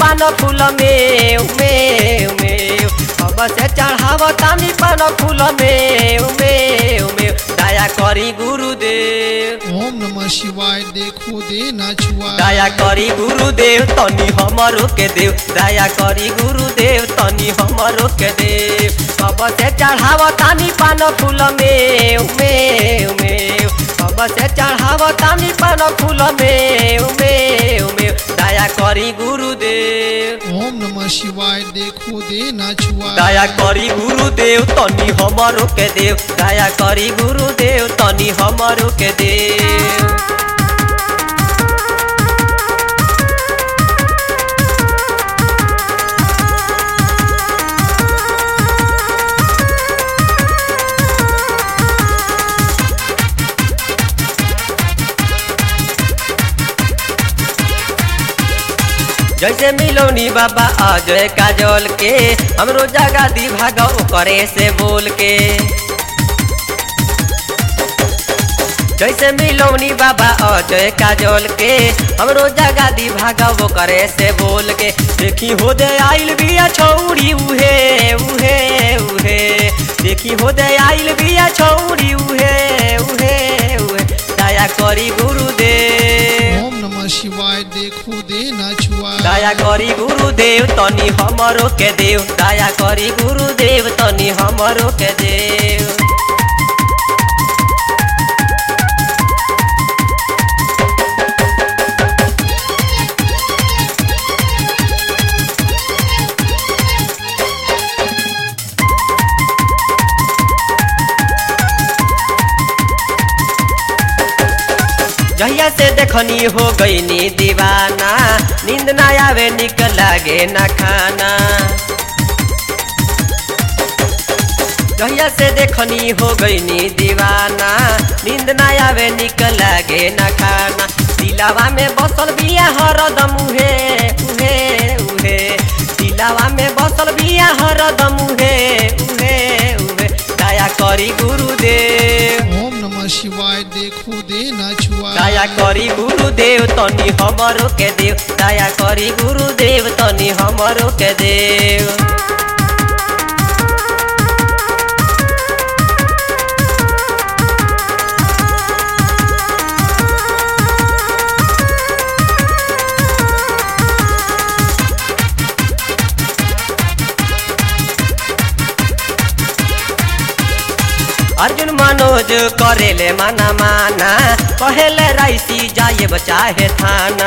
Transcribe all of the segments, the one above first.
पान फूल में हम से चढ़ाव तानी पान फूल में दया करी गुरुदेव। ओम नमः शिवाय देखो दे ना छुआ। दया करी गुरुदेव तनी हमरो के देव। दया करी गुरुदेव तनी हमरो के देव। सब से चढ़ाव तानी पान फूल में हम से चढ़ाव तानी पान फूल में दया करी गुरुदेव। ओम नमः शिवाय देखो दे ना छुआ। दया करी गुरुदेव तनी हमरो के देव। दया करी गुरुदेव तनी हमरो के देव। जैसे मिलोनी बाबा अजय काजल के हमरो जगा दी भागा करे से बोल के। जैसे मिलोनी बाबा अजय काजल के हमरो जगा दी भागा करे से बोल के। देखी हो दे आइल बिया छौड़ी उहे उहे उहे। देखी हो दे आइल बिया छौड़ी उहे उहे उहे। दया करी गुरुदेव। ओम नमः शिवाय देखो दे ना छुआ। दया करी गुरुदेव तनी हमरो के देव। दया करी गुरुदेव तनी हमरो के देव। जहिया से देखनी हो गई नी दीवाना। नींद ना आवे निक लागे ना खाना। जहिया से देखनी हो गई नी दीवाना। नींद ना आवे निक लागे ना खाना। दिलावा में बसल बिया हरदम उहे उहे उहे। दिलावा में बसल बिया हरदम उहे उहे उहे। दया करी गुरुदेव। ओम नमः शिवाय देखो दे ना छुआ। दया करी गुरुदेव तनी हमरो के देव। दया करी गुरुदेव तनी हमरो के देव। अर्जुन मनोज करेले माना माना। कहेले राइसी जाए चाहे थाना।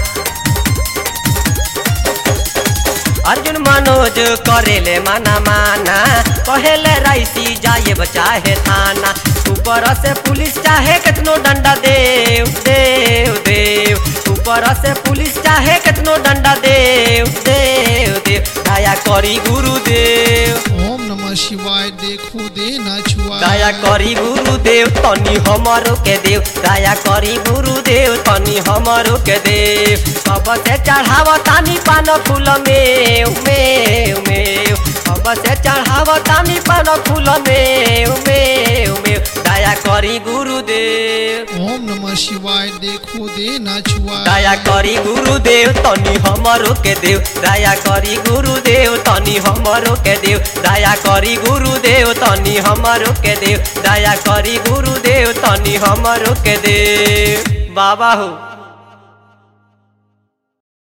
अर्जुन मनोज करेले माना माना। कहेले राइसी जाए चाहे थाना। ऊपर से पुलिस चाहे कितनो डंडा देव देव देव। ऊपर से पुलिस चाहे कितनो डंडा देव देव देव। दया करी गुरुदेव। ओम नमः शिवाय देखो दे ना छुआ। दया करी गुरुदेव तनी हमरो के देव। दया करी गुरुदेव तनी हमरो के देव। सब से चढ़ाव तानी पान फूल में हम से चढ़ाव तानी पान फूल में दया करी गुरुदेव। ओम नमः शिवाय देखो दे ना छुआ। दया करी गुरुदेव तनी हमरो के देव। दया करी गुरुदेव तनी हमरो के देव। दया करी गुरुदेव तनी हमरो के देव। दया करी गुरुदेव तनी हमरो के देव। बाबा हो।